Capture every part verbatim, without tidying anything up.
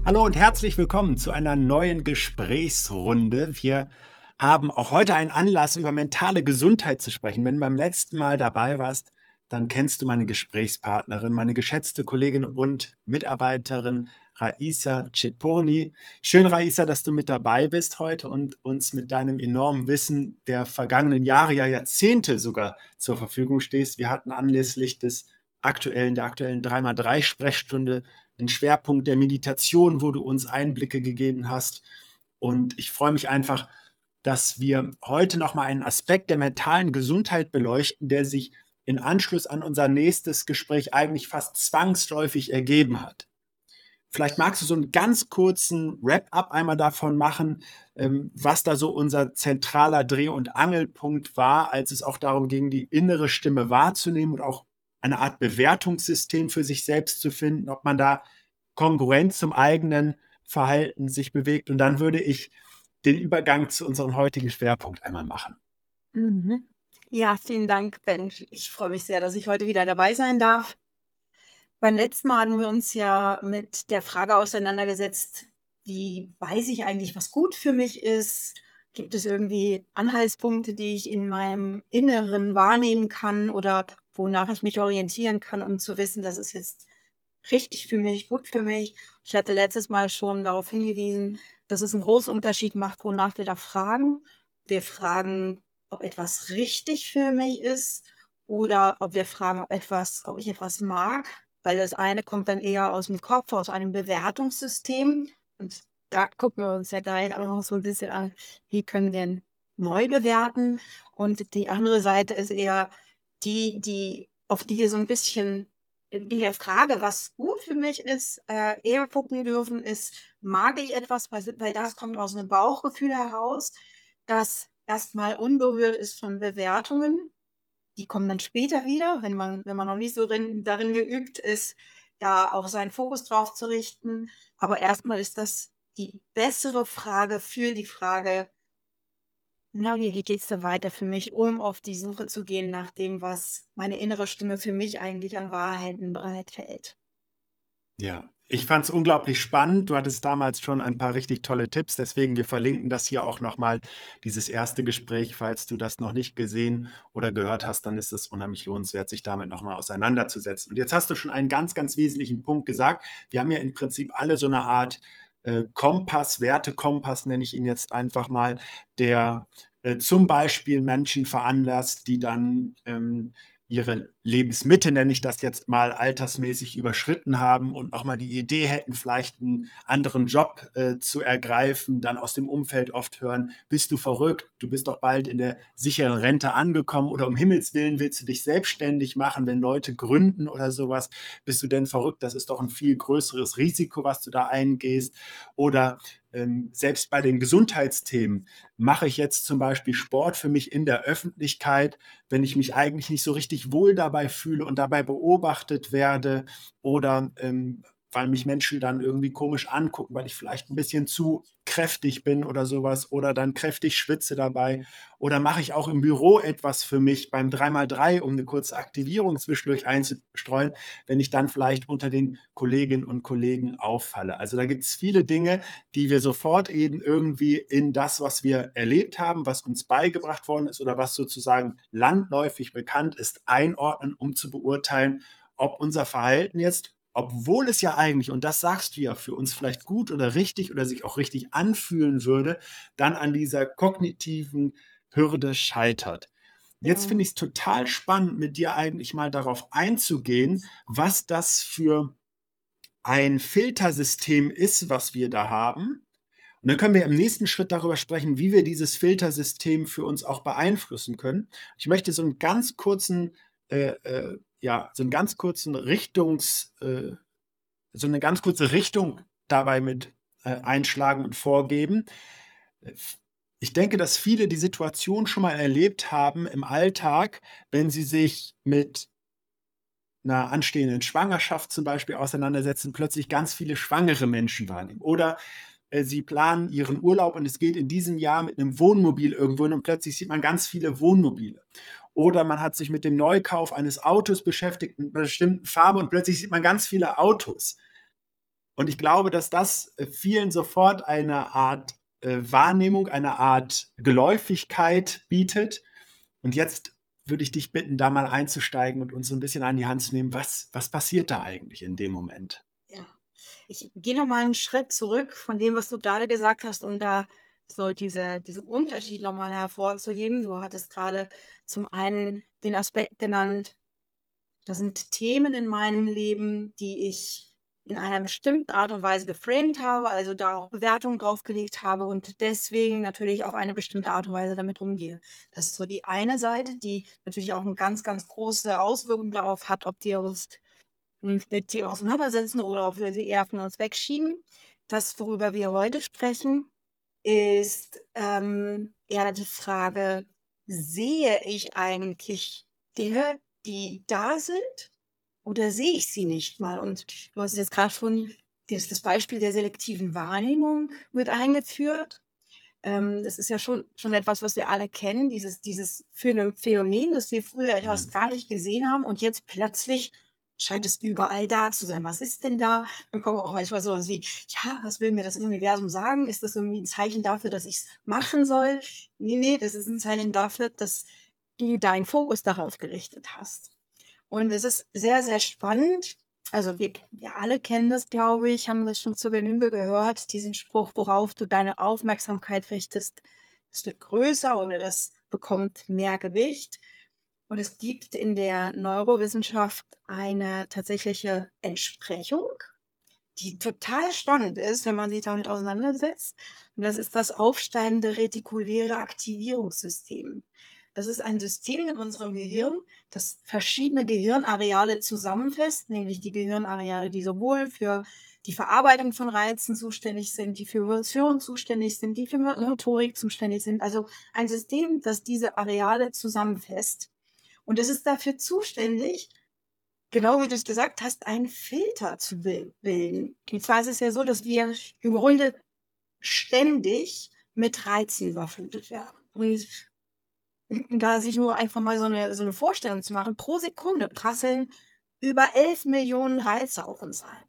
Hallo und herzlich willkommen zu einer neuen Gesprächsrunde. Wir haben auch heute einen Anlass, über mentale Gesundheit zu sprechen. Wenn du beim letzten Mal dabei warst, dann kennst du meine Gesprächspartnerin, meine geschätzte Kollegin und Mitarbeiterin Raisa Chetponi. Schön, Raisa, dass du mit dabei bist heute und uns mit deinem enormen Wissen der vergangenen Jahre, ja Jahrzehnte sogar zur Verfügung stehst. Wir hatten anlässlich des aktuellen, der aktuellen drei mal drei Sprechstunde einen Schwerpunkt der Meditation, wo du uns Einblicke gegeben hast. Und ich freue mich einfach, dass wir heute noch mal einen Aspekt der mentalen Gesundheit beleuchten, der sich in Anschluss an unser nächstes Gespräch eigentlich fast zwangsläufig ergeben hat. Vielleicht magst du so einen ganz kurzen Wrap-up einmal davon machen, ähm, was da so unser zentraler Dreh- und Angelpunkt war, als es auch darum ging, die innere Stimme wahrzunehmen und auch eine Art Bewertungssystem für sich selbst zu finden, ob man da kongruent zum eigenen Verhalten sich bewegt. Und dann würde ich den Übergang zu unserem heutigen Schwerpunkt einmal machen. Mhm. Ja, vielen Dank, Ben. Ich freue mich sehr, dass ich heute wieder dabei sein darf. Beim letzten Mal hatten wir uns ja mit der Frage auseinandergesetzt, wie weiß ich eigentlich, was gut für mich ist? Gibt es irgendwie Anhaltspunkte, die ich in meinem Inneren wahrnehmen kann oder wonach ich mich orientieren kann, um zu wissen, das ist jetzt richtig für mich, gut für mich? Ich hatte letztes Mal schon darauf hingewiesen, dass es einen großen Unterschied macht, wonach wir da fragen. Wir fragen, ob etwas richtig für mich ist oder ob wir fragen, ob etwas, ob ich etwas mag, weil das eine kommt dann eher aus dem Kopf, aus einem Bewertungssystem. Und da gucken wir uns ja gleich auch noch so ein bisschen an, wie können wir denn neu bewerten? Und die andere Seite ist eher die, die, auf die wir so ein bisschen in der Frage, was gut für mich ist, äh, eher gucken dürfen, ist, mag ich etwas, weil, weil das kommt aus einem Bauchgefühl heraus, das erstmal unberührt ist von Bewertungen. Die kommen dann später wieder, wenn man, wenn man noch nicht so drin, darin geübt ist, da auch seinen Fokus drauf zu richten. Aber erstmal ist das die bessere Frage für die Frage, na, wie wie geht's da weiter für mich, um auf die Suche zu gehen nach dem, was meine innere Stimme für mich eigentlich an Wahrheiten bereithält. Ja, ich fand es unglaublich spannend. Du hattest damals schon ein paar richtig tolle Tipps, deswegen wir verlinken das hier auch noch mal, dieses erste Gespräch. Falls du das noch nicht gesehen oder gehört hast, dann ist es unheimlich lohnenswert, sich damit noch mal auseinanderzusetzen. Und jetzt hast du schon einen ganz, ganz wesentlichen Punkt gesagt. Wir haben ja im Prinzip alle so eine Art, äh, Kompass, Wertekompass nenne ich ihn jetzt einfach mal, der, äh, zum Beispiel Menschen veranlasst, die dann, ähm, ihre Lebensmitte, nenne ich das jetzt mal, altersmäßig überschritten haben und noch mal die Idee hätten, vielleicht einen anderen Job, äh, zu ergreifen, dann aus dem Umfeld oft hören: „Bist du verrückt? Du bist doch bald in der sicheren Rente angekommen oder um Himmels Willen willst du dich selbstständig machen, wenn Leute gründen oder sowas? Bist du denn verrückt? Das ist doch ein viel größeres Risiko, was du da eingehst.“ Oder, ähm, selbst bei den Gesundheitsthemen: „Mache ich jetzt zum Beispiel Sport für mich in der Öffentlichkeit, wenn ich mich eigentlich nicht so richtig wohl dabei fühle und dabei beobachtet werde oder, ähm, weil mich Menschen dann irgendwie komisch angucken, weil ich vielleicht ein bisschen zu kräftig bin oder sowas oder dann kräftig schwitze dabei. Oder mache ich auch im Büro etwas für mich beim drei mal drei, um eine kurze Aktivierung zwischendurch einzustreuen, wenn ich dann vielleicht unter den Kolleginnen und Kollegen auffalle. Also, da gibt es viele Dinge, die wir sofort eben irgendwie in das, was wir erlebt haben, was uns beigebracht worden ist oder was sozusagen landläufig bekannt ist, einordnen, um zu beurteilen, ob unser Verhalten jetzt, obwohl es ja eigentlich, und das sagst du ja, für uns vielleicht gut oder richtig oder sich auch richtig anfühlen würde, dann an dieser kognitiven Hürde scheitert. Jetzt Ja. finde ich es total spannend, mit dir eigentlich mal darauf einzugehen, was das für ein Filtersystem ist, was wir da haben. Und dann können wir im nächsten Schritt darüber sprechen, wie wir dieses Filtersystem für uns auch beeinflussen können. Ich möchte so einen ganz kurzen, äh, äh, ja, so einen ganz kurzen Richtungs äh, so eine ganz kurze Richtung dabei mit, äh, einschlagen und vorgeben. Äh, Ich denke, dass viele die Situation schon mal erlebt haben im Alltag, wenn sie sich mit 'ner anstehenden Schwangerschaft zum Beispiel auseinandersetzen, plötzlich ganz viele schwangere Menschen wahrnehmen. Oder, äh, sie planen ihren Urlaub und es geht in diesem Jahr mit 'nem Wohnmobil irgendwo hin und plötzlich sieht man ganz viele Wohnmobile. Oder man hat sich mit dem Neukauf eines Autos beschäftigt mit 'ner bestimmten Farbe und plötzlich sieht man ganz viele Autos. Und ich glaube, dass das äh, vielen sofort eine Art äh, Wahrnehmung, eine Art Geläufigkeit bietet. Und jetzt würde ich dich bitten, da mal einzusteigen und uns so ein bisschen an die Hand zu nehmen. Was was passiert da eigentlich in dem Moment? Ja. Ich gehe noch mal 'n Schritt zurück von dem, was du gerade gesagt hast, um da so diese diesen Unterschied noch mal hervorzuheben. Du hattest gerade zum einen den Aspekt genannt, das sind Themen in meinem Leben, die ich in einer bestimmten Art und Weise geframed habe, also da auch Bewertungen draufgelegt habe und deswegen natürlich auf eine bestimmte Art und Weise damit umgehe. Das ist so die eine Seite, die natürlich auch 'ne ganz, ganz große Auswirkung darauf hat, ob wir uns uns mit Themen auseinandersetzen oder ob wir sie eher von uns wegschieben. Das, worüber wir heute sprechen, ist, ähm, eher die Frage: Sehe ich eigentlich Dinge, die da sind, oder sehe ich sie nicht mal? Und du hast jetzt gerade schon das das Beispiel der selektiven Wahrnehmung mit eingeführt. Ähm, das ist ja schon schon etwas, was wir alle kennen, dieses dieses Phäno Phänomen, dass wir früher etwas Mhm. gar nicht gesehen haben und jetzt plötzlich scheint es überall da zu sein. Was ist denn da? Dann kommen auch manchmal so was wie: „Ja, was will mir das Universum sagen? Ist das irgendwie 'n Zeichen dafür, dass ich's machen soll?“ Ne, ne, das ist 'n Zeichen dafür, dass du deinen Fokus darauf gerichtet hast. Und es ist sehr, sehr spannend. Also, wir wir alle kennen das, glaube ich, haben das schon zur Genüge gehört, diesen Spruch: „Worauf du deine Aufmerksamkeit richtest, das wird größer oder das bekommt mehr Gewicht.“ Und es gibt in der Neurowissenschaft eine tatsächliche Entsprechung, die total spannend ist, wenn man sich damit auseinandersetzt. Und das ist das aufsteigende retikuläre Aktivierungssystem. Das ist ein System in unserem Gehirn, das verschiedene Gehirnareale zusammenfasst, nämlich die Gehirnareale, die sowohl für die Verarbeitung von Reizen zuständig sind, die für Emotionen zuständig sind, die für Mo Motorik zuständig sind. Also ein System, das diese Areale zusammenfasst. Und es ist dafür zuständig, genau wie du's gesagt hast, einen Filter zu bil bilden. Und zwar ist es ja so, dass wir im Grunde ständig mit Reizen überflutet werden. Und und da sich nur einfach mal so 'ne so 'ne Vorstellung zu machen, pro Sekunde prasseln über elf Millionen Reize auf uns ein.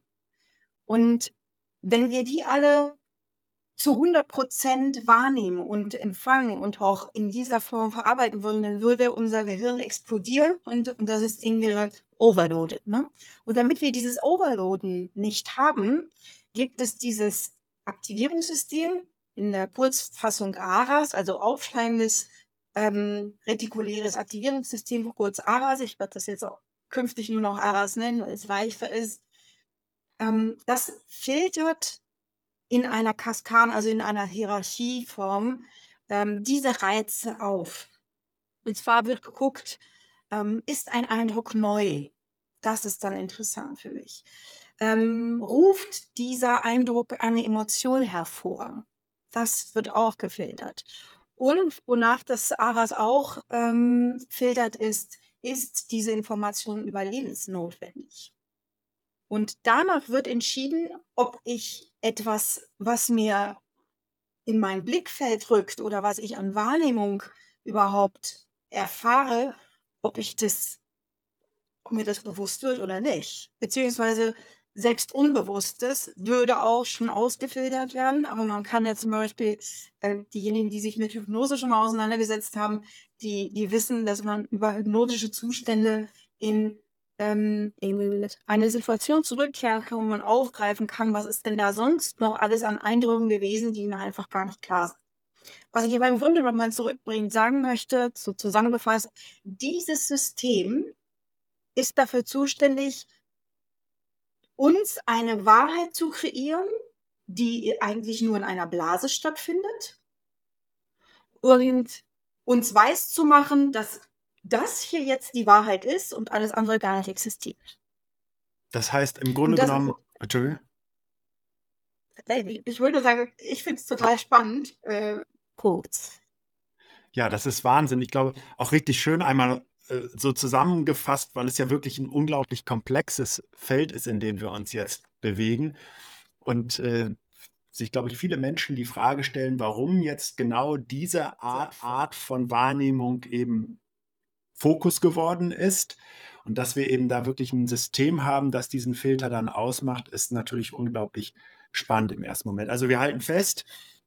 Und wenn wir die alle zu hundert Prozent wahrnehmen und empfangen und auch in dieser Form verarbeiten würden, dann würde unser Gehirn explodieren und und das System wäre overloaded, ne? Und damit wir dieses Overloaden nicht haben, gibt es dieses Aktivierungssystem in der Kurzfassung ARAS, also aufsteigendes, ähm, retikuläres Aktivierungssystem, kurz ARAS. Ich werde das jetzt auch künftig nur noch ARAS nennen, weil es leichter ist. Ähm, das filtert in einer Kaskade, also in einer Hierarchieform, ähm, diese Reize auf. Und zwar wird geguckt, ähm, ist ein Eindruck neu? Das ist dann interessant für mich. Ähm, ruft dieser Eindruck eine Emotion hervor? Das wird auch gefiltert. Und wonach das ARAS auch, ähm, filtert, ist: Ist diese Information überlebensnotwendig? Und danach wird entschieden, ob ich etwas, was mir in mein Blickfeld rückt oder was ich an Wahrnehmung überhaupt erfahre, ob ich das ob mir das bewusst wird oder nicht. Beziehungsweise selbst Unbewusstes würde auch schon ausgefiltert werden, aber man kann ja zum Beispiel, äh, diejenigen, die sich mit Hypnose schon mal auseinandergesetzt haben, die die wissen, dass man über hypnotische Zustände in, ähm, in eine Situation zurückkehren kann, wo man aufgreifen kann, was ist denn da sonst noch alles an Eindrücken gewesen, die mir einfach gar nicht klar sind. Was ich aber im Grunde noch mal zurückbringend sagen möchte, so zusammengefasst: Dieses System ist dafür zuständig, uns eine Wahrheit zu kreieren, die eigentlich nur in einer Blase stattfindet und uns weiszumachen, dass das hier jetzt die Wahrheit ist und alles andere gar nicht existiert. Das heißt im Und Grunde das ist genommen so Entschuldige? äh, ich würde sagen, ich finde es total spannend, äh, kurz. Ja, das ist Wahnsinn. Ich glaube, auch richtig schön einmal, äh, so zusammengefasst, weil es ja wirklich 'n unglaublich komplexes Feld ist, in dem wir uns jetzt bewegen. Und, äh, sich, glaube ich, viele Menschen die Frage stellen, warum jetzt genau diese Art Art von Wahrnehmung eben Fokus geworden ist. Und dass wir eben da wirklich ein System haben, das diesen Filter dann ausmacht, ist natürlich unglaublich spannend im ersten Moment. Also wir halten fest,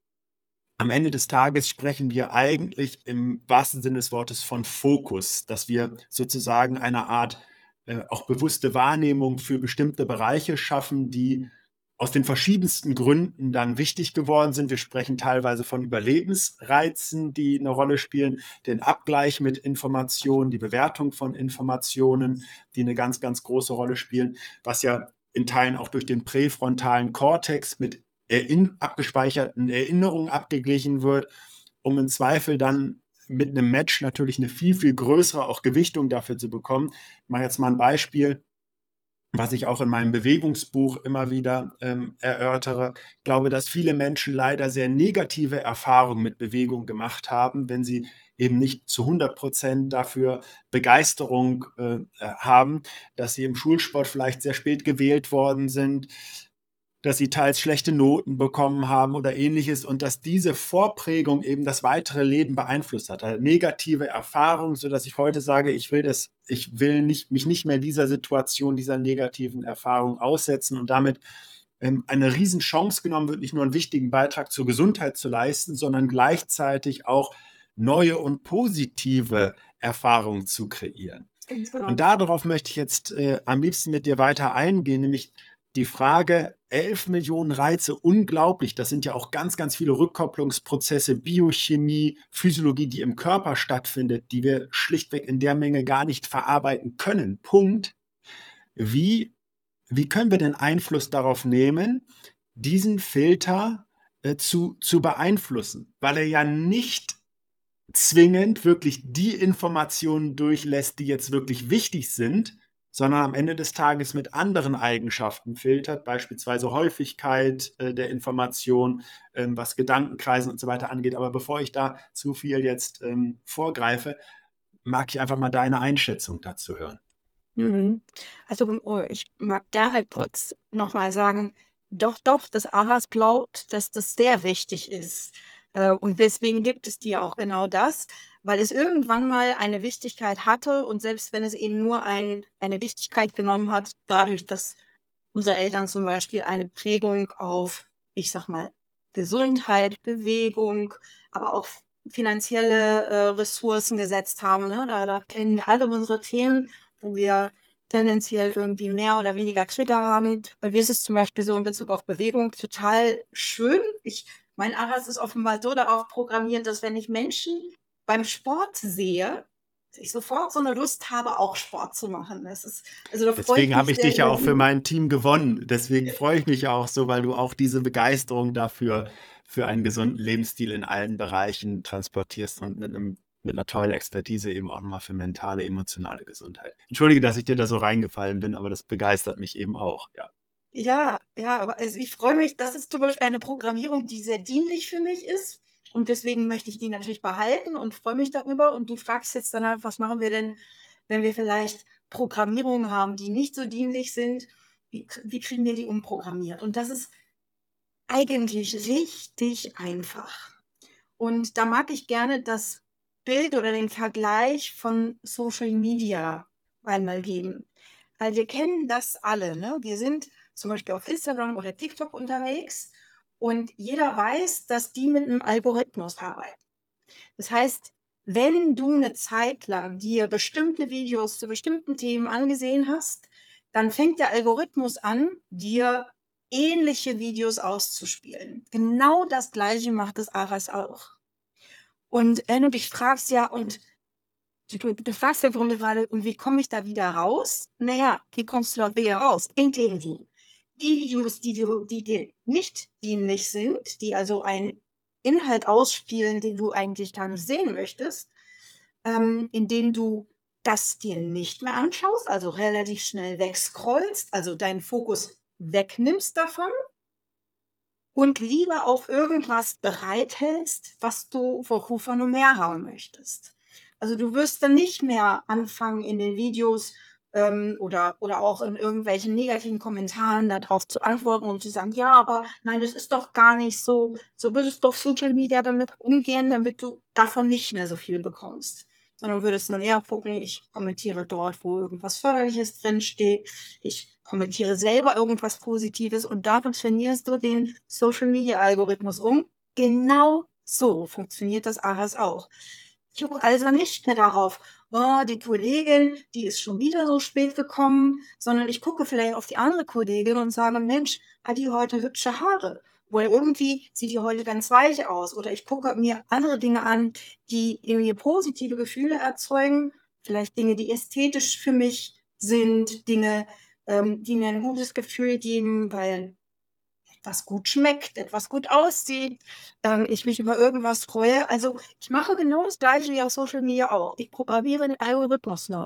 am Ende des Tages sprechen wir eigentlich im wahrsten Sinne des Wortes von Fokus, dass wir sozusagen eine Art äh, auch bewusste Wahrnehmung für bestimmte Bereiche schaffen, die aus den verschiedensten Gründen dann wichtig geworden sind. Wir sprechen teilweise von Überlebensreizen, die eine Rolle spielen, den Abgleich mit Informationen, die Bewertung von Informationen, die eine ganz, ganz große Rolle spielen, was ja in Teilen auch durch den präfrontalen Kortex mit Erinn abgespeicherten Erinnerungen abgeglichen wird, um im Zweifel dann mit einem Match natürlich eine viel, viel größere auch Gewichtung dafür zu bekommen. Ich mache jetzt mal ein Beispiel, was ich auch in meinem Bewegungsbuch immer wieder ähm, erörtere. Ich glaube, dass viele Menschen leider sehr negative Erfahrungen mit Bewegung gemacht haben, wenn sie eben nicht zu hundert Prozent dafür Begeisterung äh, haben, dass sie im Schulsport vielleicht sehr spät gewählt worden sind, dass sie teils schlechte Noten bekommen haben oder ähnliches und dass diese Vorprägung eben das weitere Leben beeinflusst hat. Also negative Erfahrungen, sodass ich heute sage, ich will das, ich will nicht, mich nicht mehr dieser Situation, dieser negativen Erfahrung aussetzen und damit ähm, eine Riesenchance genommen wird, nicht nur einen wichtigen Beitrag zur Gesundheit zu leisten, sondern gleichzeitig auch neue und positive Erfahrungen zu kreieren. Und darauf möchte ich jetzt äh, am liebsten mit dir weiter eingehen, nämlich die Frage, elf Millionen Reize, unglaublich. Das sind ja auch ganz, ganz viele Rückkopplungsprozesse, Biochemie, Physiologie, die im Körper stattfindet, die wir schlichtweg in der Menge gar nicht verarbeiten können. Punkt. Wie, wie können wir denn Einfluss darauf nehmen, diesen Filter äh, zu, zu beeinflussen? Weil er ja nicht zwingend wirklich die Informationen durchlässt, die jetzt wirklich wichtig sind, sondern am Ende des Tages mit anderen Eigenschaften filtert, beispielsweise Häufigkeit äh, der Information, ähm, was Gedankenkreisen und so weiter angeht. Aber bevor ich da zu viel jetzt ähm, vorgreife, mag ich einfach mal deine Einschätzung dazu hören. Mhm. Also oh, ich mag da halt kurz nochmal sagen, doch, doch, das Aras glaubt, dass das sehr wichtig ist. Äh, und deswegen gibt es dir auch genau das, weil es irgendwann mal eine Wichtigkeit hatte und selbst wenn es eben nur ein, eine Wichtigkeit genommen hat, dadurch, dass unsere Eltern zum Beispiel eine Prägung auf, ich sag mal, Gesundheit, Bewegung, aber auch finanzielle äh, Ressourcen gesetzt haben. Ne? Da, da kennen wir alle unsere Themen, wo wir tendenziell irgendwie mehr oder weniger Trigger haben. Bei mir ist es zum Beispiel so in Bezug auf Bewegung total schön. Ich, mein Aras ist offenbar so darauf programmiert, dass wenn ich Menschen beim Sport sehe, ich sofort so eine Lust habe, auch Sport zu machen. Das ist, also da freue ich Deswegen habe mich ich sehr dich ja über auch für die. mein Team gewonnen. Deswegen freue ich mich ja auch so, weil du auch diese Begeisterung dafür für einen gesunden Lebensstil in allen Bereichen transportierst und mit einem mit einer tollen Expertise eben auch nochmal für mentale, emotionale Gesundheit. Entschuldige, dass ich dir da so reingefallen bin, aber das begeistert mich eben auch, ja. Ja, ja, aber also ich freue mich, das ist zum Beispiel eine Programmierung, die sehr dienlich für mich ist. Und deswegen möchte ich die natürlich behalten und freue mich darüber. Und du fragst jetzt dann halt, was machen wir denn, wenn wir vielleicht Programmierungen haben, die nicht so dienlich sind? Wie, wie kriegen wir die umprogrammiert? Und das ist eigentlich richtig einfach. Und da mag ich gerne das Bild oder den Vergleich von Social Media einmal geben. Weil wir kennen das alle, ne? Wir sind zum Beispiel auf Instagram oder TikTok unterwegs und jeder weiß, dass die mit einem Algorithmus arbeiten. Das heißt, wenn du eine Zeit lang dir bestimmte Videos zu bestimmten Themen angesehen hast, dann fängt der Algorithmus an, dir ähnliche Videos auszuspielen. Genau das Gleiche macht das Aras auch. Und wenn du dich fragst, ja, und du, du fragst ja gerade, und wie komme ich da wieder raus? Naja, wie kommst du da wieder raus? Indem du die Videos, die dir, die dir nicht dienlich sind, die also einen Inhalt ausspielen, den du eigentlich gar nicht sehen möchtest, ähm, indem du das dir nicht mehr anschaust, also relativ schnell wegscrollst, also deinen Fokus wegnimmst davon und lieber auf irgendwas bereithältst, was du, wovon du mehr haben möchtest. Also du wirst dann nicht mehr anfangen in den Videos ähm, oder, oder auch in irgendwelchen negativen Kommentaren darauf zu antworten und zu sagen, ja, aber nein, das ist doch gar nicht so. So würdest du auf Social Media damit umgehen, damit du davon nicht mehr so viel bekommst. sondern würdest dann eher gucken, ich kommentiere dort, wo irgendwas Förderliches drinsteht, ich kommentiere selber irgendwas Positives und dadurch trainierst du den Social-Media-Algorithmus um. Genau so funktioniert das A H A S auch. Ich gucke also nicht mehr darauf, oh, die Kollegin, die ist schon wieder so spät gekommen, sondern ich gucke vielleicht auf die andere Kollegin und sage, Mensch, hat die heute hübsche Haare? Oder irgendwie sieht die heute ganz weich aus. Oder ich gucke mir andere Dinge an, die irgendwie positive Gefühle erzeugen. Vielleicht Dinge, die ästhetisch für mich sind, Dinge, ähm, die mir ein gutes Gefühl geben, weil etwas gut schmeckt, etwas gut aussieht, ähm, ich mich über irgendwas freue. Also ich mache genau das Gleiche wie auf Social Media auch. Ich programmiere den Algorithmus neu.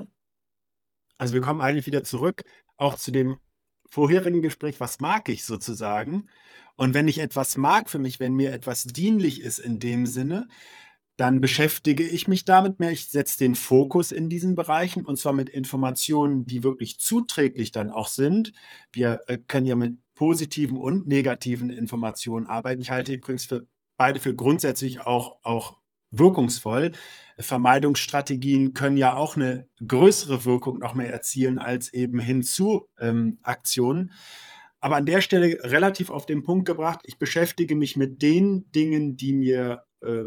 Also wir kommen eigentlich wieder zurück, auch zu dem vorherigen Gespräch, was mag ich sozusagen? Und wenn ich etwas mag für mich, wenn mir etwas dienlich ist in dem Sinne, dann beschäftige ich mich damit mehr. Ich setze den Fokus in diesen Bereichen und zwar mit Informationen, die wirklich zuträglich dann auch sind. Wir äh, können ja mit positiven und negativen Informationen arbeiten. Ich halte übrigens für beide für grundsätzlich auch, auch wirkungsvoll. Vermeidungsstrategien können ja auch eine größere Wirkung noch mehr erzielen als eben hinzu ähm, Aktionen. Aber an der Stelle relativ auf den Punkt gebracht, ich beschäftige mich mit den Dingen, die mir äh,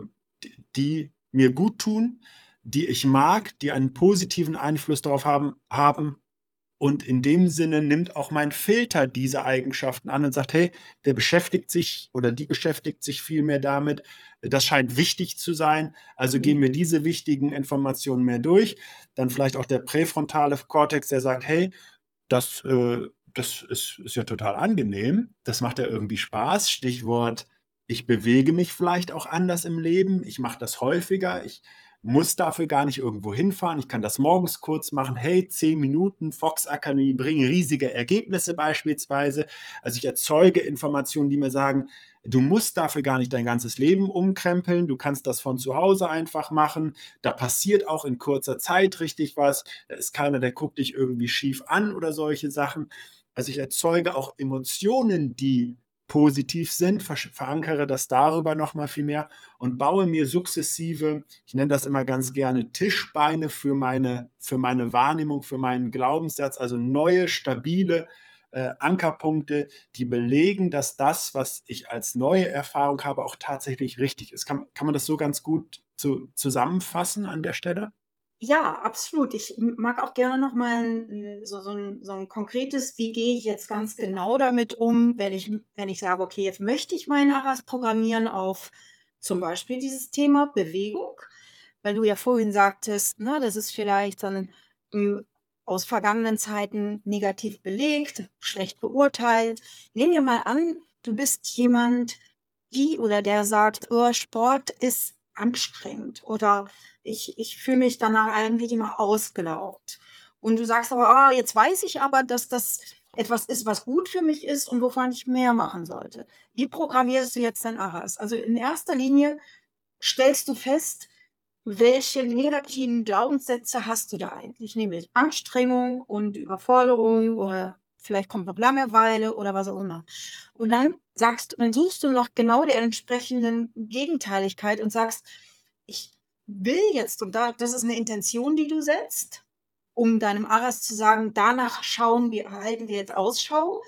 die mir gut tun, die ich mag, die einen positiven Einfluss darauf haben haben. Und in dem Sinne nimmt auch mein Filter diese Eigenschaften an und sagt: „Hey, der beschäftigt sich oder die beschäftigt sich viel mehr damit. Das scheint wichtig zu sein. Also gehen wir diese wichtigen Informationen mehr durch.“ Dann vielleicht auch der präfrontale Kortex, der sagt: „Hey, das, äh, das ist, ist ja total angenehm. Das macht ja irgendwie Spaß. Stichwort, ich bewege mich vielleicht auch anders im Leben. Ich mache das häufiger. Ich muss dafür gar nicht irgendwo hinfahren. Ich kann das morgens kurz machen. Hey, zehn Minuten, Fox Akademie bringen riesige Ergebnisse beispielsweise. Also ich erzeuge Informationen, die mir sagen, du musst dafür gar nicht dein ganzes Leben umkrempeln. Du kannst das von zu Hause einfach machen. Da passiert auch in kurzer Zeit richtig was. Da ist keiner, der guckt dich irgendwie schief an oder solche Sachen. Also ich erzeuge auch Emotionen, die positiv sind, ver verankere das darüber noch mal viel mehr und baue mir sukzessive, ich nenne das immer ganz gerne Tischbeine für meine für meine Wahrnehmung, für meinen Glaubenssatz, also neue, stabile, äh, Ankerpunkte, die belegen, dass das, was ich als neue Erfahrung habe, auch tatsächlich richtig ist. Kann kann man das so ganz gut zu zusammenfassen an der Stelle? Ja, absolut. Ich m mag auch gerne noch mal 'n so so 'n so 'n konkretes, wie gehe ich jetzt ganz genau damit um, wenn ich wenn ich sage: „Okay, jetzt möchte ich mein A H A S programmieren auf zum Beispiel dieses Thema Bewegung“, weil du ja vorhin sagtest, ne, das ist vielleicht dann, hm, aus vergangenen Zeiten negativ belegt, schlecht beurteilt. Nehmen wir mal an, du bist jemand, die oder der sagt: „Oh, Sport ist anstrengend“ oder ich ich fühle mich danach eigentlich immer ausgelaugt. Und du sagst aber: „Ah, jetzt weiß ich aber, dass das etwas ist, was gut für mich ist und wovon ich mehr machen sollte.“ Wie programmierst du jetzt dein A H A S? Also, in erster Linie stellst du fest, welche negativen Glaubenssätze hast du da eigentlich? Nämlich Anstrengung und Überforderung oder vielleicht kommt noch Langeweile oder was auch immer. Und dann sagst dann suchst du noch genau die entsprechenden Gegenteiligkeit und sagst: „Ich will jetzt“ und da das ist 'ne Intention, die du setzt, um deinem A H A S zu sagen: „Danach schauen wir halten wir jetzt Ausschau.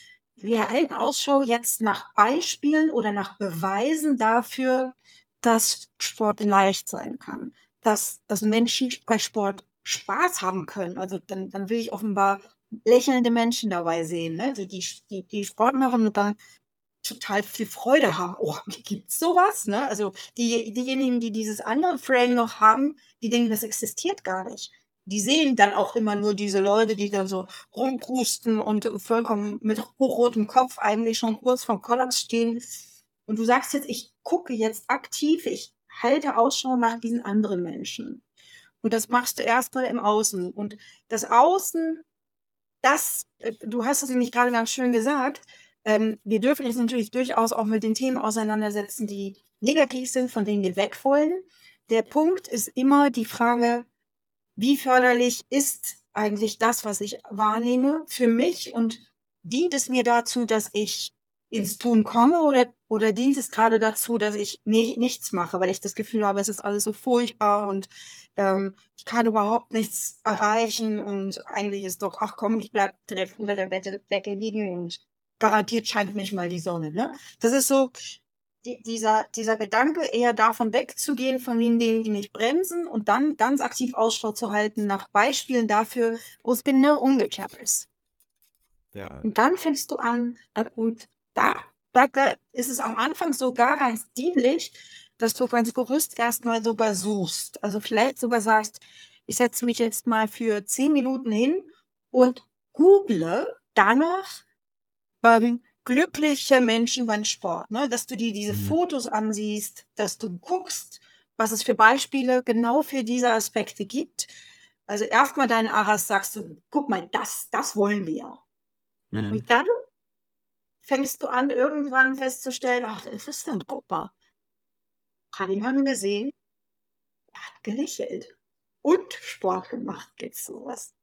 Wir halten Ausschau jetzt nach Beispielen oder nach Beweisen dafür, dass Sport leicht sein kann, dass dass Menschen bei Sport Spaß haben können.“ Also, dann dann will ich offenbar lächelnde Menschen dabei sehen, ne, also die die die Sport machen und dann total viel Freude haben. „Oh, gibt's so was?“ Ne? Also, die diejenigen, die dieses andere Frame noch haben, die denken, das existiert gar nicht. Die sehen dann auch immer nur diese Leute, die dann so rumprusten und vollkommen mit hochrotem Kopf eigentlich schon kurz vorm Kollaps stehen. Und du sagst jetzt: „Ich gucke jetzt aktiv, ich halte Ausschau nach diesen anderen Menschen.“ Und das machst du erst mal im Außen. Und das Außen, das äh, du hast es nämlich grade ganz schön gesagt, ähm, wir dürfen uns natürlich durchaus auch mit den Themen auseinandersetzen, die negativ sind, von denen wir weg wollen. Der Punkt ist immer die Frage: Wie förderlich ist eigentlich das, was ich wahrnehme für mich und dient es mir dazu, dass ich ins Tun komme oder, oder dient es gerade dazu, dass ich ni nichts mache, weil ich das Gefühl habe, es ist alles so furchtbar und ähm, ich kann überhaupt nichts erreichen und eigentlich ist doch, ach komm, ich bleib direkt unter der Bette- Decke liegen und garantiert scheint mich mal die Sonne. Ne? Das ist so die, dieser, dieser Gedanke, eher davon wegzugehen, von den Dingen, die mich bremsen und dann ganz aktiv Ausschau zu halten nach Beispielen dafür, wo es genau umgekehrt ist. Ja. Und dann fängst du an, äh, und da, da, da ist es am Anfang sogar ganz dienlich, dass du ganz bewusst erstmal sogar suchst. Also vielleicht sogar sagst, ich setze mich jetzt mal für zehn Minuten hin und google danach ähm, glückliche Menschen beim Sport. Ne? Dass du dir diese Mhm. Fotos ansiehst, dass du guckst, was es für Beispiele genau für diese Aspekte gibt. Also erstmal deinen Aras sagst du, guck mal, das, das wollen wir. Mhm. Und dann fängst du an, irgendwann festzustellen, ach, das ist ein Opa. Hat ihn gesehen, hat gelächelt und Sport gemacht, gibt's sowas.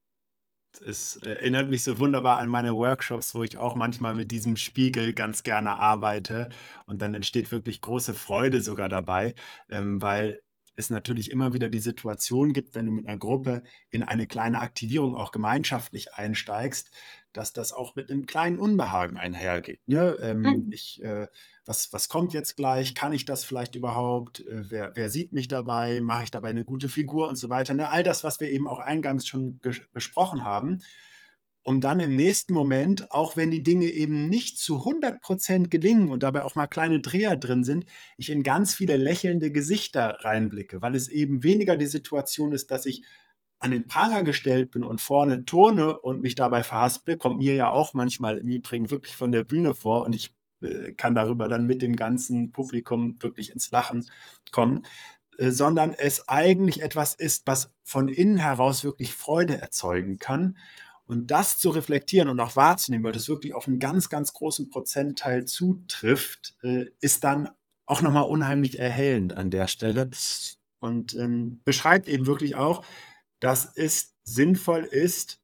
Es erinnert mich so wunderbar an meine Workshops, wo ich auch manchmal mit diesem Spiegel ganz gerne arbeite. Und dann entsteht wirklich große Freude sogar dabei, ähm, weil es natürlich immer wieder die Situation gibt, wenn du mit einer Gruppe in eine kleine Aktivierung auch gemeinschaftlich einsteigst, dass das auch mit einem kleinen Unbehagen einhergeht. Ne? Ähm, Mhm. ich, äh, was, was kommt jetzt gleich? Kann ich das vielleicht überhaupt? Äh, wer, wer sieht mich dabei? Mache ich dabei eine gute Figur und so weiter? Ne? All das, was wir eben auch eingangs schon ges- besprochen haben, um dann im nächsten Moment, auch wenn die Dinge eben nicht zu hundert Prozent gelingen und dabei auch mal kleine Dreher drin sind, ich in ganz viele lächelnde Gesichter reinblicke, weil es eben weniger die Situation ist, dass ich an den Pranger gestellt bin und vorne turne und mich dabei verhasple, kommt mir ja auch manchmal im Übrigen wirklich von der Bühne vor und ich äh, kann darüber dann mit dem ganzen Publikum wirklich ins Lachen kommen, äh, sondern es eigentlich etwas ist, was von innen heraus wirklich Freude erzeugen kann. Und das zu reflektieren und auch wahrzunehmen, weil das wirklich auf einen ganz, ganz großen Prozentteil zutrifft, äh, ist dann auch nochmal unheimlich erhellend an der Stelle und ähm, beschreibt eben wirklich auch, dass es sinnvoll ist,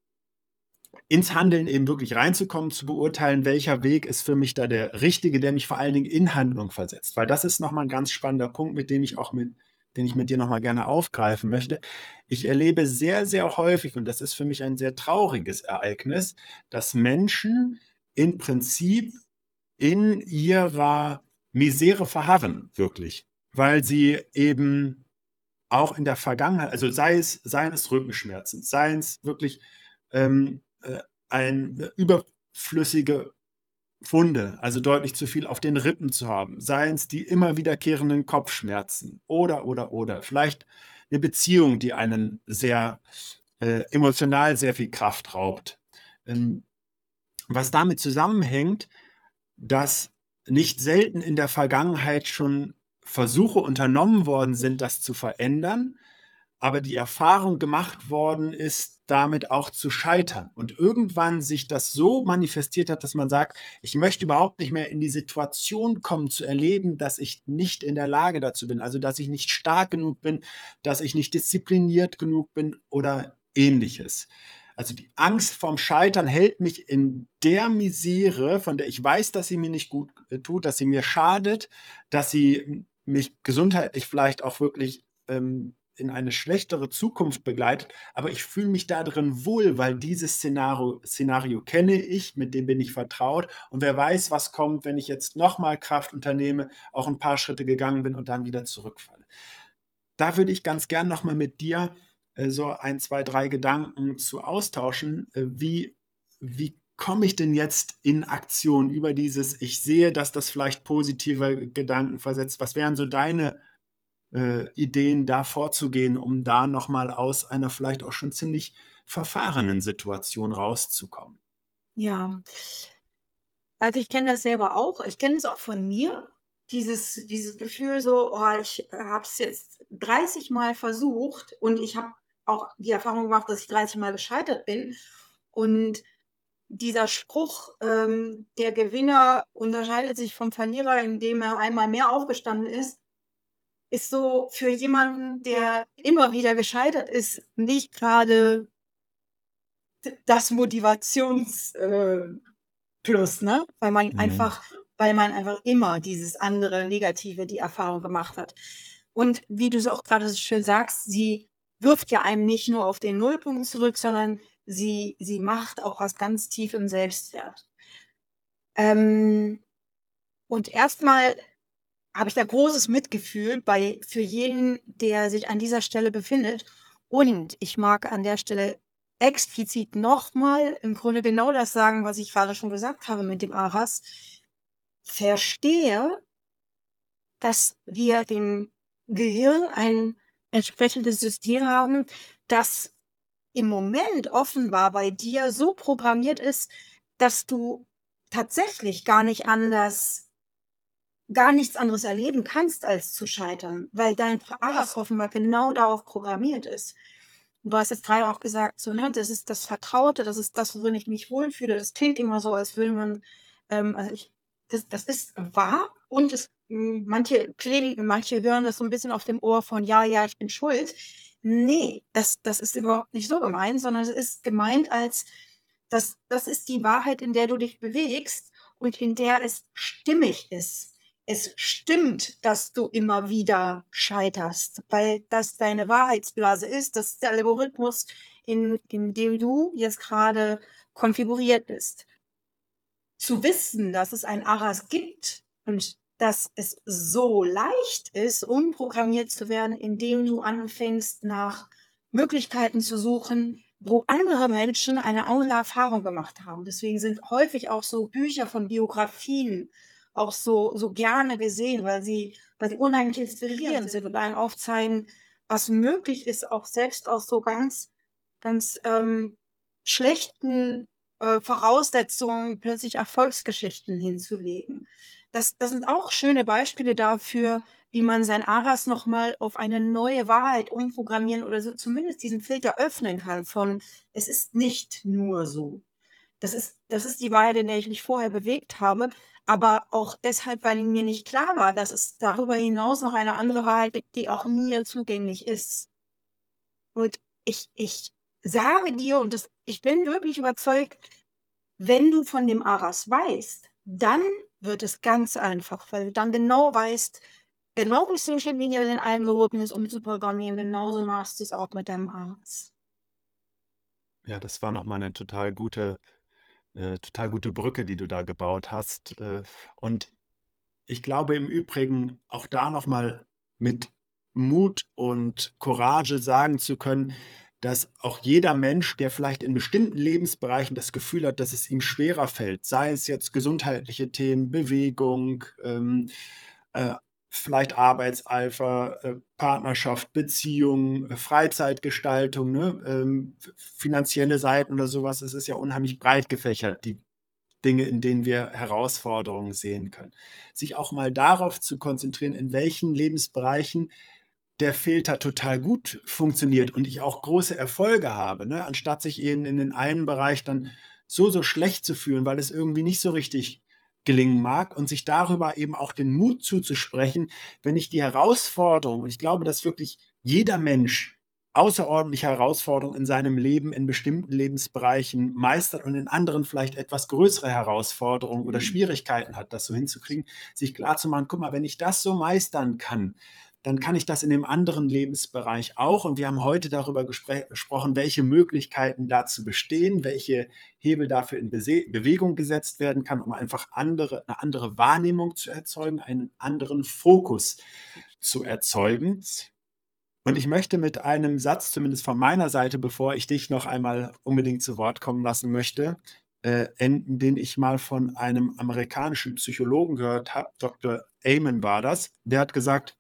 ins Handeln eben wirklich reinzukommen, zu beurteilen, welcher Weg ist für mich da der richtige, der mich vor allen Dingen in Handlung versetzt. Weil das ist nochmal ein ganz spannender Punkt, mit dem ich auch mit den ich mit dir nochmal gerne aufgreifen möchte. Ich erlebe sehr, sehr häufig, und das ist für mich ein sehr trauriges Ereignis, dass Menschen im Prinzip in ihrer Misere verharren, wirklich, weil sie eben auch in der Vergangenheit, also sei es, seien es Rückenschmerzen, seien es wirklich ähm, äh, ein äh, überflüssige Funde, also deutlich zu viel auf den Rippen zu haben, seien es die immer wiederkehrenden Kopfschmerzen oder, oder, oder. Vielleicht eine Beziehung, die einen sehr äh, emotional sehr viel Kraft raubt. Ähm, was damit zusammenhängt, dass nicht selten in der Vergangenheit schon Versuche unternommen worden sind, das zu verändern, aber die Erfahrung gemacht worden ist, damit auch zu scheitern. Und irgendwann sich das so manifestiert hat, dass man sagt, ich möchte überhaupt nicht mehr in die Situation kommen, zu erleben, dass ich nicht in der Lage dazu bin, also dass ich nicht stark genug bin, dass ich nicht diszipliniert genug bin oder ähnliches. Also die Angst vorm Scheitern hält mich in der Misere, von der ich weiß, dass sie mir nicht gut äh, tut, dass sie mir schadet, dass sie mich gesundheitlich vielleicht auch wirklich ähm, in eine schlechtere Zukunft begleitet, aber ich fühle mich da drin wohl, weil dieses Szenario, Szenario kenne ich, mit dem bin ich vertraut und wer weiß, was kommt, wenn ich jetzt nochmal Kraft unternehme, auch ein paar Schritte gegangen bin und dann wieder zurückfalle. Da würde ich ganz gern nochmal mit dir äh, so ein, zwei, drei Gedanken zu austauschen. Äh, wie, wie komme ich denn jetzt in Aktion über dieses, ich sehe, dass das vielleicht positive Gedanken versetzt? Was wären so deine äh, Ideen, da vorzugehen, um da noch mal aus einer vielleicht auch schon ziemlich verfahrenen Situation rauszukommen? Ja, also ich kenne das selber auch. Ich kenne es auch von mir. Dieses, dieses Gefühl so, oh, ich habe es jetzt dreißig Mal versucht und ich habe auch die Erfahrung gemacht, dass ich dreißig Mal gescheitert bin. Und dieser Spruch, ähm, der Gewinner unterscheidet sich vom Verlierer, indem er einmal mehr aufgestanden ist, ist so für jemanden, der immer wieder gescheitert ist, nicht gerade das Motivationstool, plus, ne? Weil man Mhm. einfach weil man einfach immer dieses andere Negative, die Erfahrung gemacht hat. Und wie du so auch gerade so schön sagst, sie wirft ja einem nicht nur auf den Nullpunkt zurück, sondern sie sie macht auch was ganz tief im Selbstwert. Ähm, und erstmal habe ich da großes Mitgefühl bei für jeden, der sich an dieser Stelle befindet. Und ich mag an der Stelle explizit noch mal im Grunde genau das sagen, was ich gerade schon gesagt habe mit dem Aras. Verstehe, dass wir dem Gehirn ein entsprechendes System haben, das im Moment offenbar bei dir so programmiert ist, dass du tatsächlich gar nicht anders gar nichts anderes erleben kannst, als zu scheitern, weil dein Aras offenbar genau darauf programmiert ist. Und du hast jetzt gerade auch gesagt, so, ne, das ist das Vertraute, das ist das, worin ich mich wohlfühle. Das klingt immer so, als würde man, ähm, also ich, das, das ist wahr und es, m, manche klinigen, manche hören das so ein bisschen auf dem Ohr von, ja, ja, ich bin schuld. Nee, das, das ist überhaupt nicht so gemeint, sondern es ist gemeint als, das, das ist die Wahrheit, in der du dich bewegst und in der es stimmig ist. Es stimmt, dass du immer wieder scheiterst, weil das deine Wahrheitsblase ist, das ist der Algorithmus, in, in dem du jetzt gerade konfiguriert bist. Zu wissen, dass es ein Aras gibt und dass es so leicht ist, umprogrammiert zu werden, indem du anfängst, nach Möglichkeiten zu suchen, wo andere Menschen eine andere Erfahrung gemacht haben. Deswegen sind häufig auch so Bücher von Biografien auch so, so gerne gesehen, weil sie, weil sie unheimlich inspirierend sind und einen aufzeigen, was möglich ist, auch selbst aus so ganz, ganz ähm, schlechten äh, Voraussetzungen, plötzlich Erfolgsgeschichten hinzulegen. Das, das sind auch schöne Beispiele dafür, wie man sein Aras nochmal auf eine neue Wahrheit umprogrammieren oder so zumindest diesen Filter öffnen kann von, es ist nicht nur so. Das ist, das ist die Wahrheit, in der ich mich vorher bewegt habe, aber auch deshalb, weil mir nicht klar war, dass es darüber hinaus noch eine andere Wahrheit gibt, die auch mir zugänglich ist. Und ich, ich sage dir, und das, ich bin wirklich überzeugt, wenn du von dem Aras weißt, dann wird es ganz einfach, weil du dann genau weißt, genau wie Social Media den Algorithmus umzuprogrammieren, genauso machst du es auch mit deinem Aras. Ja, das war noch mal 'ne total gute äh, total gute Brücke, die du da gebaut hast. Äh, und ich glaube im Übrigen auch da noch mal mit Mut und Courage sagen zu können, dass auch jeder Mensch, der vielleicht in bestimmten Lebensbereichen das Gefühl hat, dass es ihm schwerer fällt, sei es jetzt gesundheitliche Themen, Bewegung, ähm, äh, vielleicht Arbeitseifer, äh, Partnerschaft, Beziehung, äh, Freizeitgestaltung, ne, ähm, f finanzielle Seiten oder sowas. Es ist ja unheimlich breit gefächert, die Dinge, in denen wir Herausforderungen sehen können. Sich auch mal darauf zu konzentrieren, in welchen Lebensbereichen der Filter total gut funktioniert und ich auch große Erfolge habe, ne? Anstatt sich eben in den einen Bereich dann so, so schlecht zu fühlen, weil es irgendwie nicht so richtig gelingen mag und sich darüber eben auch den Mut zuzusprechen, wenn ich die Herausforderung und ich glaube, dass wirklich jeder Mensch außerordentliche Herausforderungen in seinem Leben in bestimmten Lebensbereichen meistert und in anderen vielleicht etwas größere Herausforderungen oder Schwierigkeiten hat, das so hinzukriegen, sich klarzumachen: „Guck mal, wenn ich das so meistern kann, dann kann ich das in dem anderen Lebensbereich auch.“ Und wir haben heute darüber gespre gesprochen, welche Möglichkeiten dazu bestehen, welche Hebel dafür in Bese Bewegung gesetzt werden kann, um einfach andere 'ne andere Wahrnehmung zu erzeugen, einen anderen Fokus zu erzeugen. Und ich möchte mit einem Satz, zumindest von meiner Seite, bevor ich dich noch einmal unbedingt zu Wort kommen lassen möchte, äh, enden, den ich mal von einem amerikanischen Psychologen gehört habe. Doktor Amen war das. Der hat gesagt: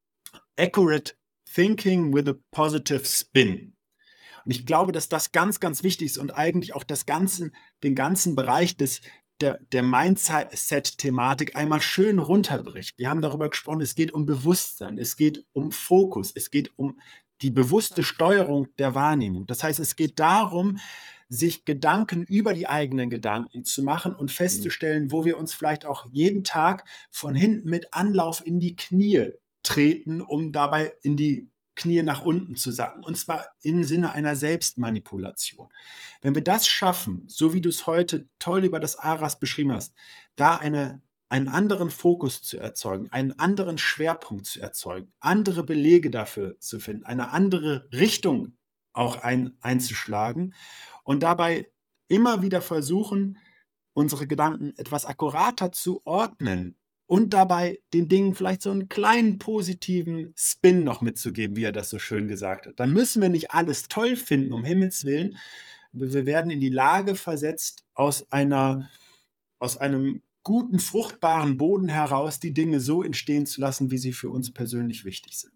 „Accurate thinking with a positive spin.“ Und ich glaube, dass das ganz, ganz wichtig ist und eigentlich auch das ganzen den ganzen Bereich des der der Mindset-Thematik einmal schön runterbricht. Wir haben darüber gesprochen, es geht um Bewusstsein, es geht um Fokus, es geht um die bewusste Steuerung der Wahrnehmung. Das heißt, es geht darum, sich Gedanken über die eigenen Gedanken zu machen und festzustellen, wo wir uns vielleicht auch jeden Tag von hinten mit Anlauf in die Knie treten, um dabei in die Knie nach unten zu sacken, und zwar im Sinne einer Selbstmanipulation. Wenn wir das schaffen, so wie du es heute toll über das Aras beschrieben hast, da eine einen anderen Fokus zu erzeugen, einen anderen Schwerpunkt zu erzeugen, andere Belege dafür zu finden, eine andere Richtung auch ein einzuschlagen und dabei immer wieder versuchen, unsere Gedanken etwas akkurater zu ordnen und dabei den Dingen vielleicht so einen kleinen positiven Spin noch mitzugeben, wie er das so schön gesagt hat. Dann müssen wir nicht alles toll finden, um Himmels Willen. Wir werden in die Lage versetzt, aus einer aus einem guten, fruchtbaren Boden heraus die Dinge so entstehen zu lassen, wie sie für uns persönlich wichtig sind.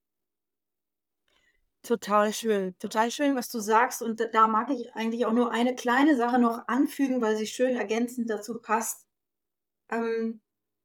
Total schön, total schön, was du sagst. Und da da mag ich eigentlich auch nur eine kleine Sache noch anfügen, weil sie schön ergänzend dazu passt. Ähm,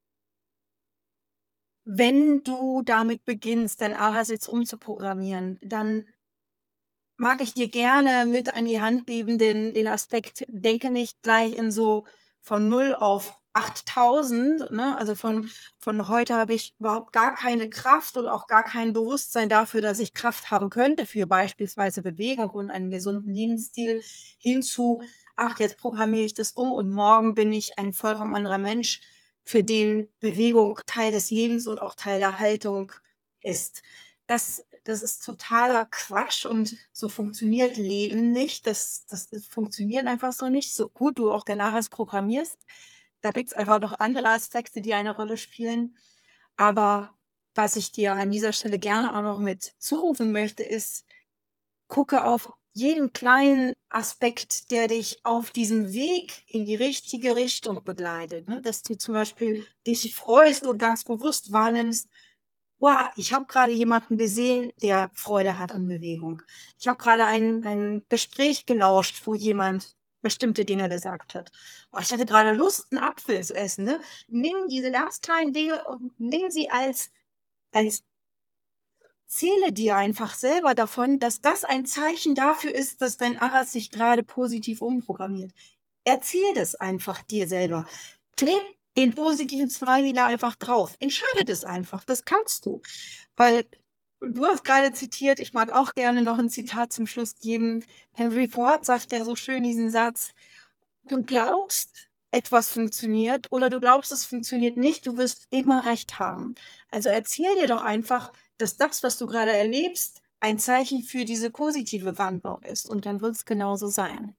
Wenn du damit beginnst, dein ARAS umzuprogrammieren, dann mag ich dir gerne mit an die Hand geben, den den Aspekt, denke nicht gleich in so von null auf achttausend, ne? Also, von von heute habe ich überhaupt gar keine Kraft und auch gar kein Bewusstsein dafür, dass ich Kraft haben könnte für beispielsweise Bewegung und einen gesunden Lebensstil, hin zu: „Ach, jetzt programmiere ich das um und morgen bin ich ein vollkommen anderer Mensch, für den Bewegung Teil des Lebens und auch Teil der Haltung ist.“ Das das ist totaler Quatsch und so funktioniert Leben nicht. Das das das funktioniert einfach so nicht, so gut du auch danach es programmierst. Da gibt's einfach noch andere Aspekte, die eine Rolle spielen. Aber was ich dir an dieser Stelle gerne auch noch mit zurufen möchte, ist: Gucke auf jeden kleinen Aspekt, der dich auf diesem Weg in die richtige Richtung begleitet, ne? Dass du zum Beispiel dich freust und ganz bewusst wahrnimmst: Wow, ich habe gerade jemanden gesehen, der Freude hat an Bewegung. Ich habe gerade ein ein Gespräch gelauscht, wo jemand bestimmte Dinge gesagt hat. Oh, ich hatte gerade Lust, 'n Apfel zu essen, ne? Nimm diese ganz kleinen Dinge und nimm sie als als erzähle dir einfach selber davon, dass das ein Zeichen dafür ist, dass dein ARAS sich gerade positiv umprogrammiert. Erzähl das einfach dir selber. Kleb den positiven Smiley da einfach drauf. Entscheide das einfach. Das kannst du. Weil du hast gerade zitiert, ich mag auch gerne noch ein Zitat zum Schluss geben. Henry Ford sagt ja so schön diesen Satz: „Du glaubst, etwas funktioniert oder du glaubst, es funktioniert nicht, du wirst immer recht haben.“ Also, erzähl dir doch einfach, dass das, was du gerade erlebst, ein Zeichen für diese positive Wandlung ist und dann wird's genauso sein.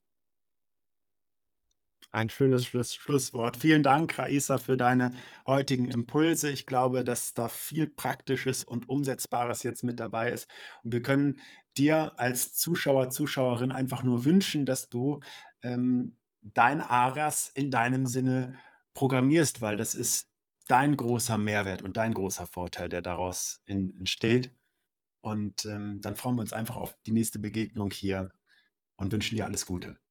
Ein schönes Schluss Schlusswort. Vielen Dank, Raissa, für deine heutigen Impulse. Ich glaube, dass da viel Praktisches und Umsetzbares jetzt mit dabei ist. Und wir können dir als Zuschauer, Zuschauerin einfach nur wünschen, dass du ähm, dein Aras in deinem Sinne programmierst, weil das ist dein großer Mehrwert und dein großer Vorteil, der daraus en- entsteht. Und ähm, dann freuen wir uns einfach auf die nächste Begegnung hier und wünschen dir alles Gute.